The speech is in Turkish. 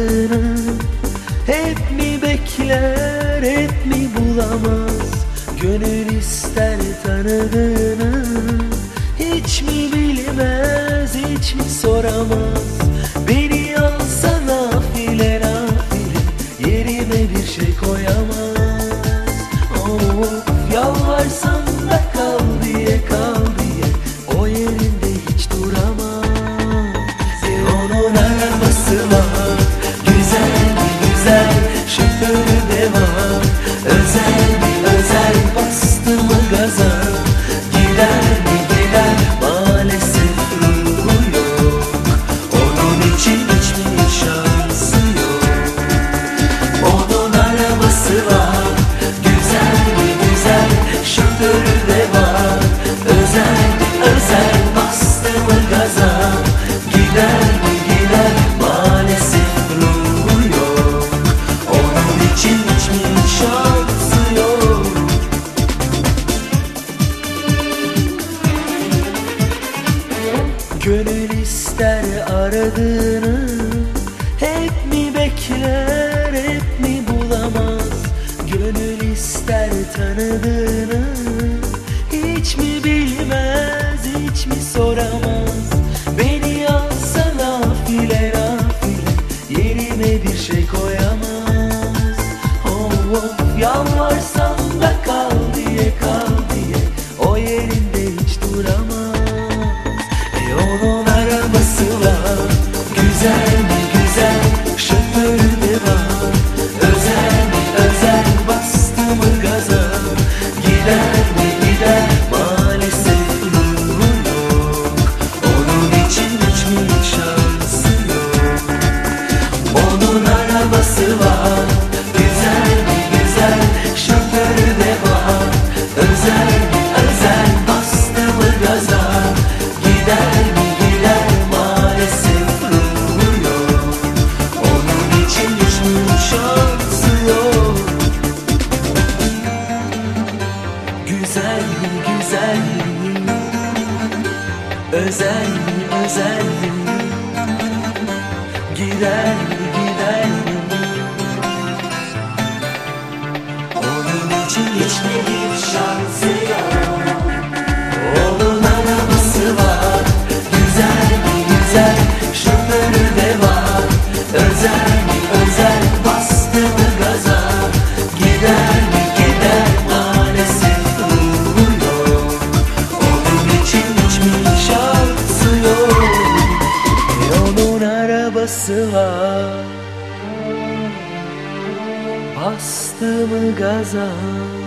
aradığını hep mi bekler, hep mi bulamaz? Gönül ister tanıdığını hiç mi bilmez, hiç mi soramaz? Beni alsa nafile nafile, yerime bir şey koyamaz. Of, yalvarsam da kal diye, kal diye, o yerinde hiç duramaz. Onun arabası var, güzel mi güzel, şoförü de var. Özel mi özel, bastı mı gaza, gider mi gider, maalesef ruhu yok. Onun için hiçbir şansı yok. Onun arabası var, güzel mi güzel, şoförü de var. Özel mi özel, bastı mı gaza, gider mi gider, maalesef ruhu yok. Onun için hiçbir şansı yok. Gönül ister aradığını hep mi bekler, hep mi bulamaz? Gönül ister tanıdığını hiç mi bilmez, hiç mi soramaz? Beni alsa nafile nafile, yerime bir şey koyamaz. Of, yalvarsam da kal diye, kal diye, o yerinde hiç duramaz. Onun arabası var, güzel mi güzel, şoförü de var. Özel mi özel, bastı mı gaza, gider mi gider, maalesef ruhu yok. Onun için hiçbir şansı yok. Onun arabası var, güzel mi güzel, şoförü de var. Özel mi özel, bastı mı gaza, gider mi gider, maalesef ruhu yok. Onun için hiçbir şansı yok. Güzel mi güzel mi, özel mi özel mi, gider mi gider mi, onun için hiçbir şansı yok. Onun arabası var, güzel mi güzel, şoförü de var. Özel mi özel, bastı mı gaza, gider mi gider, maalesef ruhu yok. Onun için hiçbir şansı yok. Onun arabası var, bastı mı gaza,